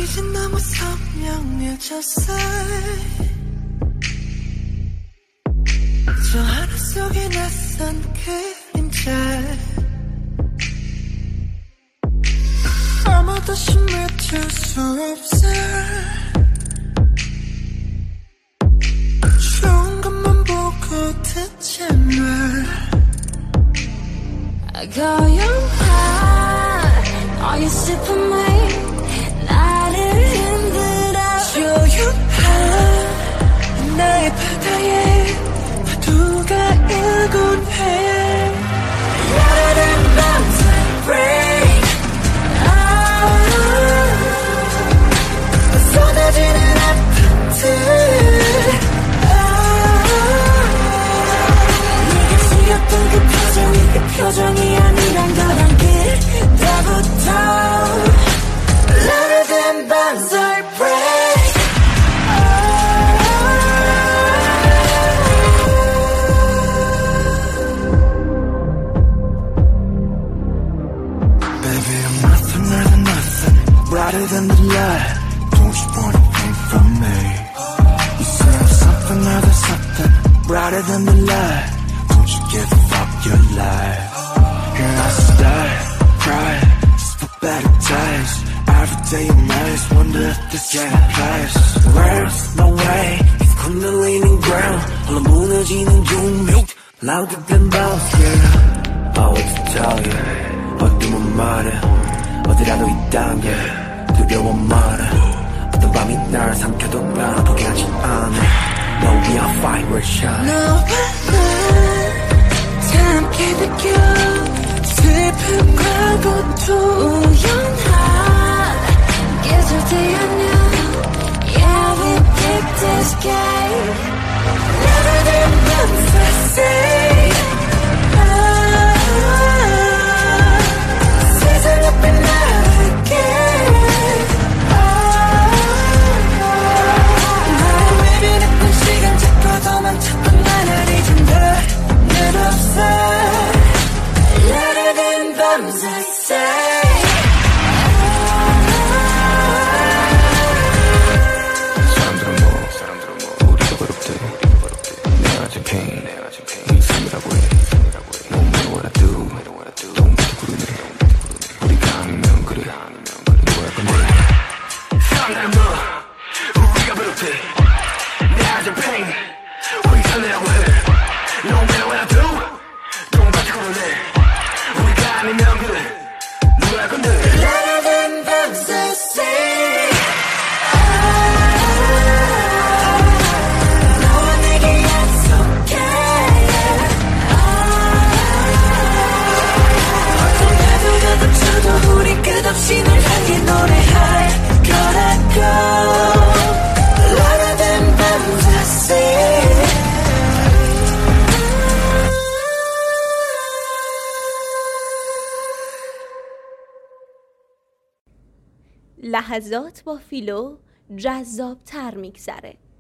이젠 너무 선명해졌어. 저 하늘 속에 낯선 그림자. 아무도 심해질 수 없어. 좋은 것만 보고 듣지만 고요한 너의 슬픔이 나를 흔들어. 조용한 나의 바다에 파도가 일곤 해. 야라는 밤새 break. 쏟아지는 아파트. 네가 지었던 그 표정이 그 표정이 아니란 걸 알게 때부터 야라는 밤새 break. Baby, I'm nothing more than nothing, brighter than the light. Don't you want anything from me? You say I'm something more than something, brighter than the light. Don't you give up your life? And I start crying just for better days. Every day I'm always wonder if this can place. Words, no way, it's 흔들리는 ground. 홀로 무너지는 종묘, louder than bounce, yeah. Oh, what to tell you? 어둠은 말해 어디라도 있단 게 두려워 말해. 어떤 밤이 날 삼켜도 난 포기하지 않아. No, we are fire, we're shine. 너와 나 함께 느껴 슬픔과 고통. 우연한 계절되었냐. Yeah, we picked this game. Never than once I say. 세상 앞에 나갈게. 나의 maybe 나쁜 시간 잡고도만 자꾸 나를 잊은다. 늘 없어. Later than 밤새 say. 사람들은 뭐 우리가 그렇대. 내가 아직 pain 네 삶이라고 해. No matter what I do don't make it 그러네. 우리가 아니면 그래 누가 할 건데. 사람들은 뭐 우리가 그렇대. 내가 아직 pain 우리 삶이라고 해. No matter what I do don't make it 그러네. 우리가 아니면 그래 누가 할 건데. Later than 밤새 say. 너와 내게 약속해. 어떤 파도가 덮쳐도 우리 끝없이 널 향해 노래할 거라고. Later than 밤새 say. لحظات با فیلو جذاب تر میگذره.